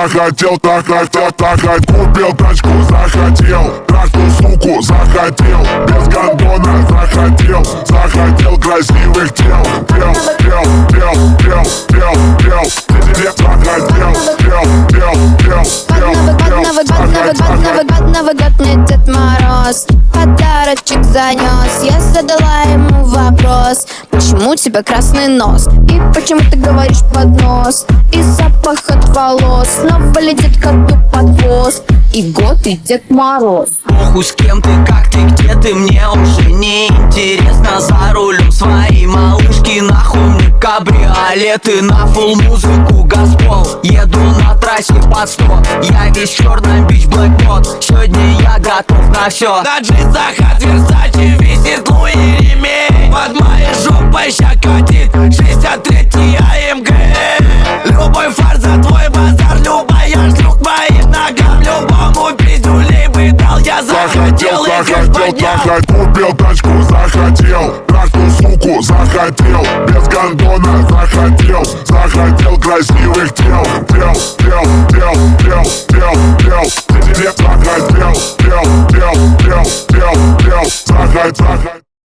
захотел, купил тачку, захотел, трахнул суку, захотел, без гондона, захотел красивых тел, Новый год мне Дед Мороз подарочек занес. Я задала ему вопрос: почему у тебя красный нос? И почему ты говоришь под нос? И запах от волос снова летит коту под хвост. И год, и Дед Мороз. Похуй с кем ты, как ты, где ты, мне уже не интересно. За рулем своей малышки, нахуй мне кабриолеты. На фулл музыку газпол, еду на трассе под 100. Я весь черный бич блэкмод, сегодня я готов на все. На джинсах от Версачи висит Луи ремень. Под моей жопой щекотит 63 АМГ. Любой фарс за твой базар, любая шлюх моим ногам. Любому пиздюлей бы дал, я захотел и кэш поднял. Купил тачку, захотел, трахнул суку, захотел, без гондона, захотел красивых тел.